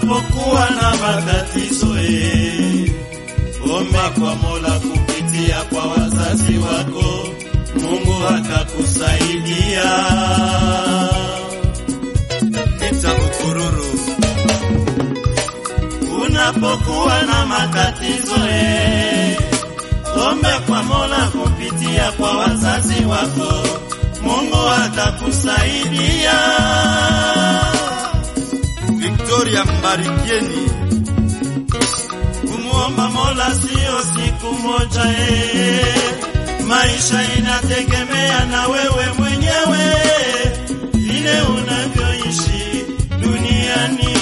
Unapokuwa na matatizo omba kwa Mola kupitia kwa wazazi wako, Mungu atakusaidia. Nitakukururu. Unapokuwa na matatizo omba kwa Mola kupitia kwa wazazi wako, Mungu atakusaidia. Victoria Mbarikieni. Kumuomba Mola sio siku moja maisha inategemea na wewe mwenyewe vile unavyoishi duniani.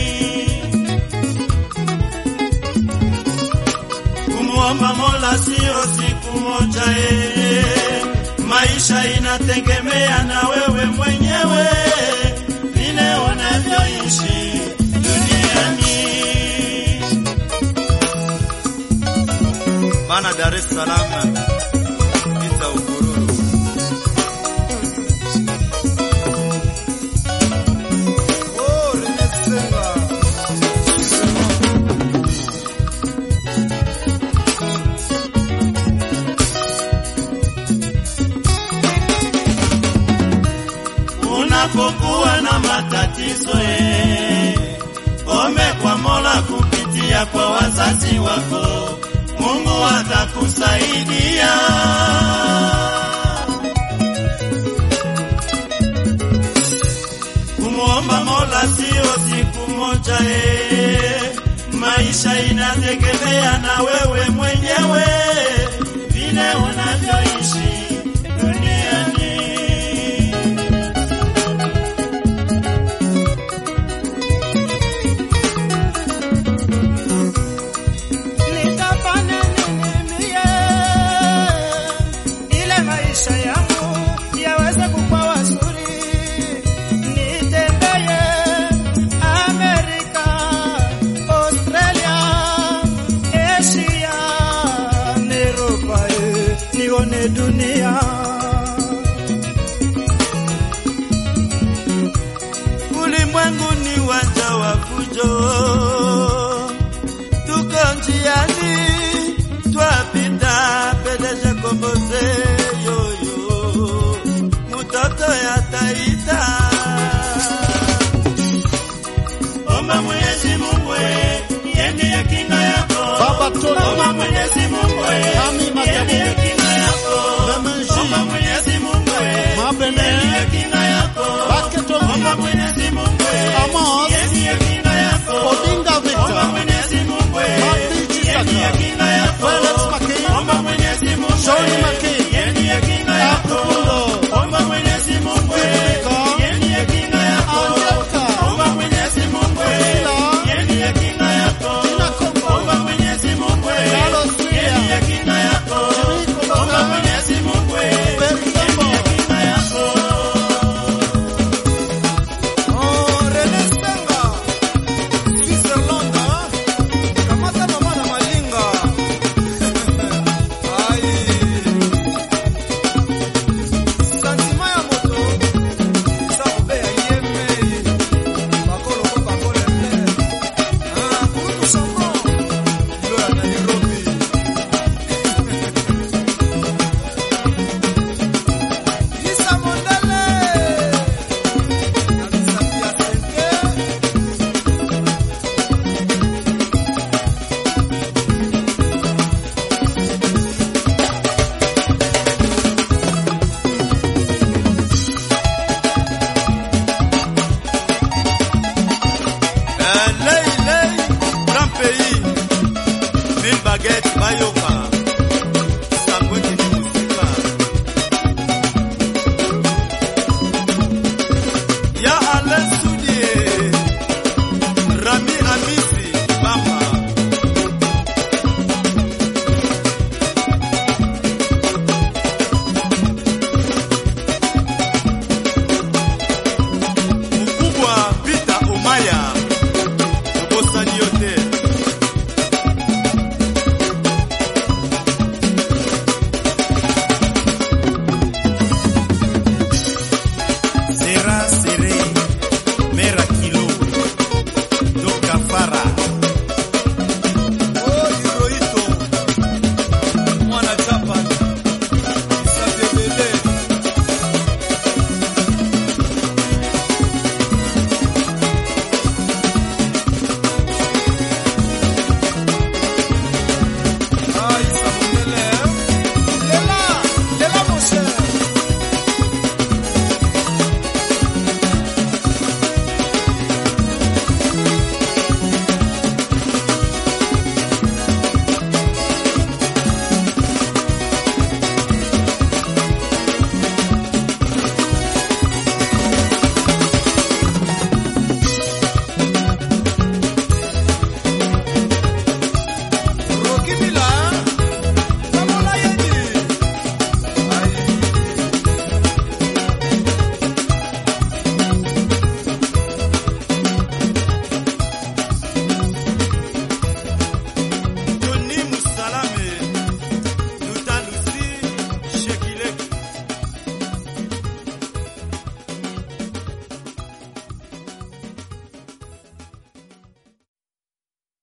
Kumuomba Mola sio siku moja maisha inategemea na wewe mwenyewe vile unavyoishi duniani. Bana Dar es Salaam. Nitakukururu. Oh, nimesema. Unapokuwa na matatizo ombe kwa Mola kupitia kwa wazazi wako, Mungu atakusaidia. Kumuomba Mola sio siku moja maisha inategemea na wewe mwenyewe vile unavyoishi duniani. Dunia ulimwengu ni uwanja wa fujo, tuko njiani twapita pedeje komboze yoyo mtoto yataita. Omba Mwenyezi Mungu yeye ndiye kinga yako. Baba Tony. Omba Mwenyezi Mungu yeye ndiye kinga yako. Omba Mwenyezi Mungu yeye ndiye kinga